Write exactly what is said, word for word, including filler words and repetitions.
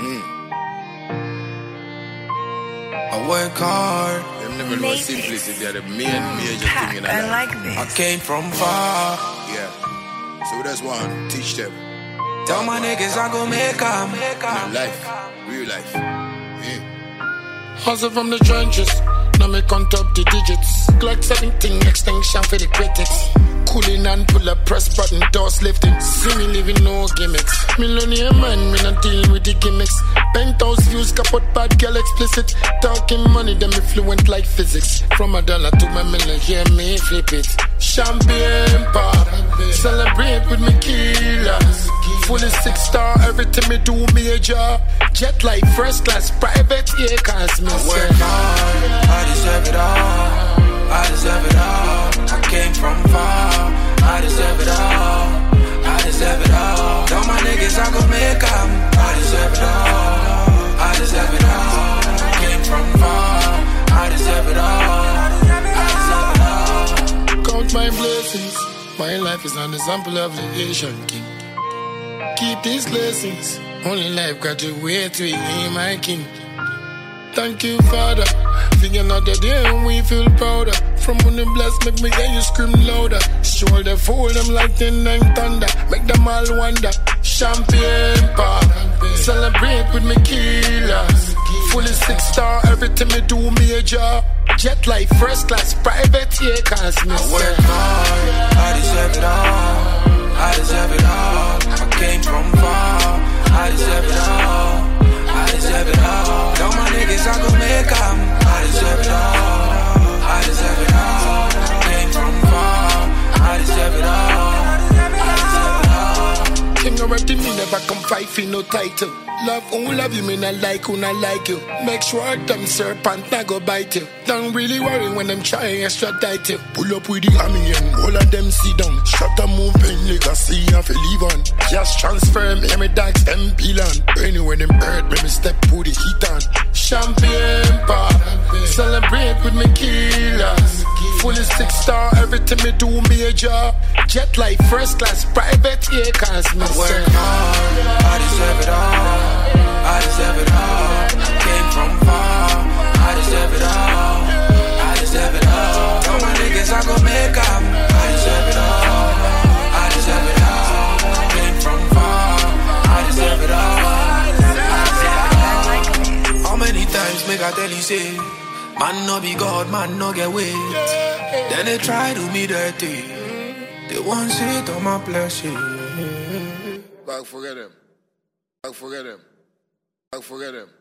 Mm. I work hard. Them never know simplicity. They're the main major thing in our life. Like I came from far. Yeah. So that's one. Teach them. Tell my niggas I gon' make them. In life. Real life. Yeah. Hustle from the trenches. Now me count up the digits. Glock seventeen extinction for the critics. Cooling and pull up press button, doors lifting. See me living no gimmicks. Millionaire man, me not deal with the gimmicks. Penthouse views, kaput bad girl explicit. Talking money, them fluent like physics. From a dollar to my million, hear me flip it. Champagne pop, celebrate with me killers. Fully six star, everything me do major. Jet like first class, private, yeah, cause me I work hard, I deserve it all. I deserve it all. I came from far. I deserve it all. I deserve it all. Tell my niggas I gon' make them. I deserve it all. I deserve it all. I came from far. I deserve it all. I deserve it all. Count my blessings. My life is an example of the Asian king. Keep these blessings. Only life got to wait to be my king. Thank you, Father. For another day and we feel prouder. From when you bless, make me hear you scream louder. Shoulder fold them like ten nine thunder. Make them all wonder. Champagne pop, celebrate with me killers. Fully six star, everything me do major. Jet like first class, private, yeah, cause me I work hard, I deserve it all. I deserve it all. I came from far. I deserve it all. I deserve it all. Tell my niggas I gon' make them. I deserve it all. I deserve it all. I came from far. I deserve it all. I deserve it all. King already me never come fight for no title. Love who love you, me not like who not like you. Make sure them serpent not go bite you. Don't really worry when them try extradite you. Pull up with the army and all of them sit down. Shut a move pen legacy and fi leave on. Just transfer me, me dogs them peel on. Anyway them hurt me, me step put the heat on. Champagne pop, celebrate with me killers. Fully six star, everything me do major. Jet like first class, private, yeah, cause me I work hard, I deserve it all. I deserve it all. I came from far. I deserve it all. I deserve it all. Tell my niggas I gon' make them. I deserve it all. I deserve it all. I came from far. I deserve it all. I deserve it all. How many times make I tell you say, man no be God, man no get weight. Then they try to me dirty. They want shit on my blessing. Back forget them. Back forget them. Back forget them.